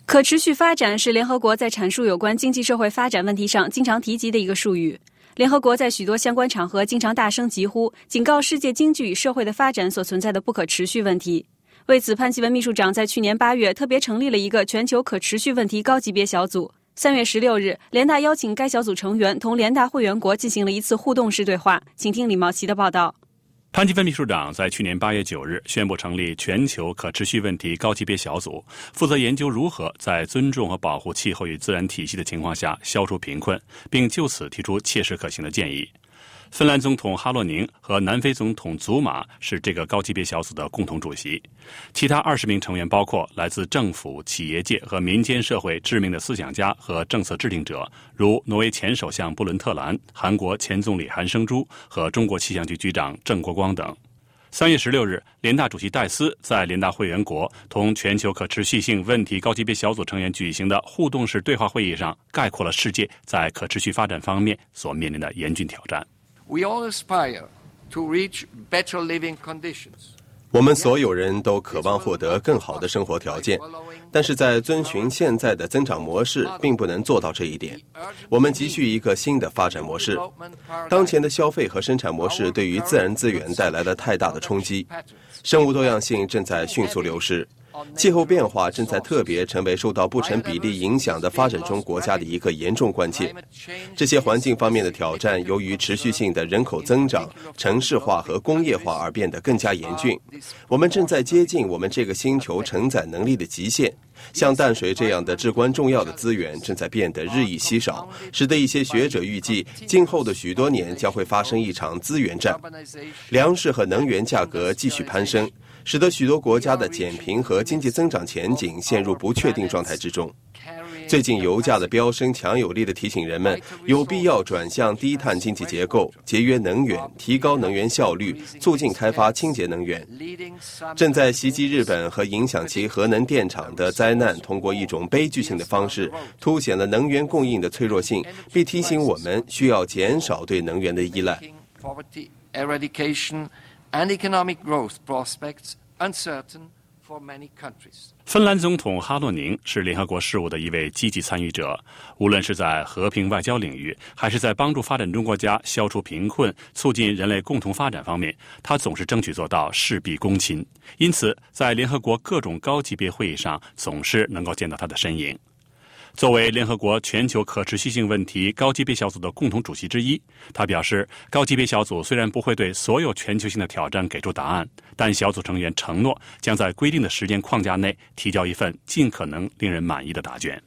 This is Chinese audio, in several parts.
可持续发展是联合国在阐述有关经济社会发展问题上经常提及的一个术语。联合国在许多相关场合经常大声疾呼，警告世界经济与社会的发展所存在的不可持续问题。为此，潘基文秘书长在去年8月特别成立了一个全球可持续问题高级别小组。3月16日，联大邀请该小组成员同联大会员国进行了一次互动式对话。请听李茂奇的报道。 潘基文秘书长在去年8月9日宣布成立全球可持续问题高级别小组，负责研究如何在尊重和保护气候与自然体系的情况下消除贫困，并就此提出切实可行的建议。芬兰总统哈洛宁和南非总统祖马是这个高级别小组的共同主席，其他20名成员包括来自政府、企业界和民间社会知名的思想家和政策制定者，如挪威前首相布伦特兰、韩国前总理韩生洙和中国气象局局长郑国光等。3月16日，联大主席戴斯在联大会员国同全球可持续性问题高级别小组成员举行的互动式对话会议上，概括了世界在可持续发展方面所面临的严峻挑战。 We all aspire to reach better living conditions. 我们所有人都渴望获得更好的生活条件，但是在遵循现在的增长模式并不能做到这一点。我们急需一个新的发展模式。当前的消费和生产模式对于自然资源带来了太大的冲击，生物多样性正在迅速流失，气候变化正在特别成为受到不成比例影响的发展中国家的一个严重关切。这些环境方面的挑战由于持续性的人口增长、城市化和工业化而变得更加严峻。我们正在接近我们这个星球承载能力的极限，像淡水这样的至关重要的资源正在变得日益稀少，使得一些学者预计今后的许多年将会发生一场资源战。粮食和能源价格继续攀升，使得许多国家的减贫和经济增长前景陷入不确定状态之中。最近油价的飙升强有力地提醒人们有必要转向低碳经济结构，节约能源，提高能源效率，促进开发清洁能源。正在袭击日本和影响其核能电厂的灾难通过一种悲剧性的方式凸显了能源供应的脆弱性，并提醒我们需要减少对能源的依赖。 And economic growth prospects uncertain for many countries. 芬兰总统哈洛宁是联合国事务的一位积极参与者，无论是在和平外交领域，还是在帮助发展中国家消除贫困、促进人类共同发展方面，他总是争取做到事必躬亲。因此，在联合国各种高级别会议上，总是能够见到他的身影。作为联合国全球可持续性问题高级别小组的共同主席之一，他表示，高级别小组虽然不会对所有全球性的挑战给出答案，但小组成员承诺将在规定的时间框架内提交一份尽可能令人满意的答卷。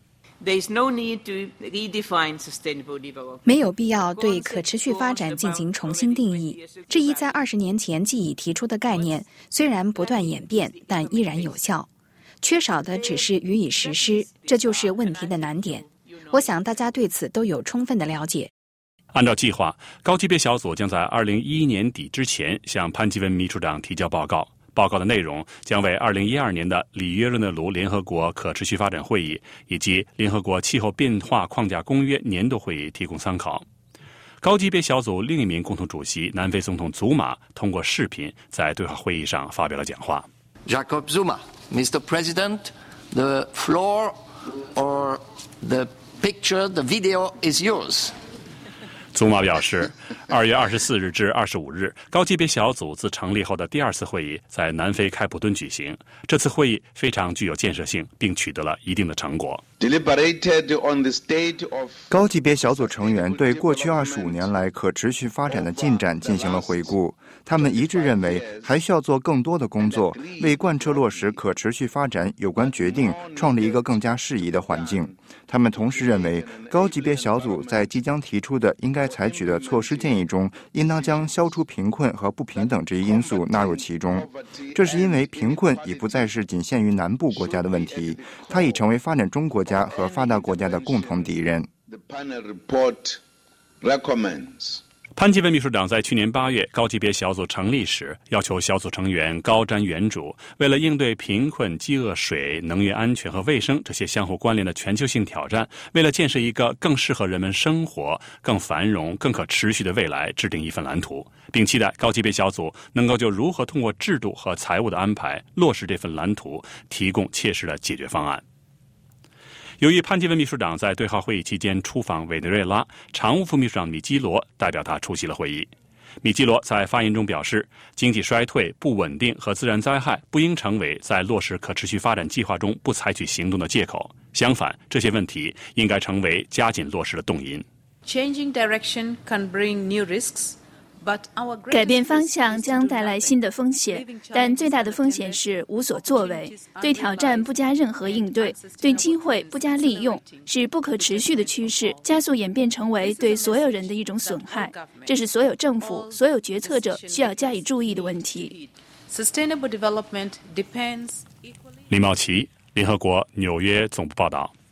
没有必要对可持续发展进行重新定义。这一在20年前即已提出的概念，虽然不断演变，但依然有效。缺少的只是予以实施，这就是问题的难点。我想大家对此都有充分的了解。 按照计划，高级别小组将在2011年底之前向潘基文秘书长提交报告。报告的内容将为2012年的里约热内卢联合国可持续发展会议以及联合国气候变化框架公约年度会议提供参考。高级别小组另一名共同主席南非总统祖马通过视频在对话会议上发表了讲话。 Jacob Zuma.Mr. President, the floor or the picture, the video is yours. 祖马表示，2月24日至25日，高级别小组自成立后的第2次会议在南非开普敦举行。这次会议非常具有建设性，并取得了一定的成果。 高级别小组成员对过去25年来可持续发展的进展进行了回顾。他们一致认为还需要做更多的工作，为贯彻落实可持续发展有关决定创立一个更加适宜的环境。他们同时认为，高级别小组在即将提出的应该采取的措施建议中，应当将消除贫困和不平等这一因素纳入其中。这是因为贫困已不再是仅限于南部国家的问题，它已成为发展中国家和发达国家的共同敌人。 潘基文秘书长在去年8月高级别小组成立时，要求小组成员高瞻远瞩，为了应对贫困、饥饿、水、能源安全和卫生这些相互关联的全球性挑战，为了建设一个更适合人们生活、更繁荣、更可持续的未来，制定一份蓝图，并期待高级别小组能够就如何通过制度和财务的安排落实这份蓝图，提供切实的解决方案。 由于潘基文秘书长在对号会议期间出访委内瑞拉，常务副秘书长米基罗代表他出席了会议。米基罗在发言中表示，经济衰退、不稳定和自然灾害不应成为在落实可持续发展计划中不采取行动的借口，相反，这些问题应该成为加紧落实的动因。 Changing direction can bring new risks. 改变方向将带来新的风险，但最大的风险是无所作为，对挑战不加任何应对，对机会不加利用，是不可持续的趋势，加速演变成为对所有人的一种损害。这是所有政府、所有决策者需要加以注意的问题。 Sustainable development depends. 李茂琪，联合国纽约总部报道。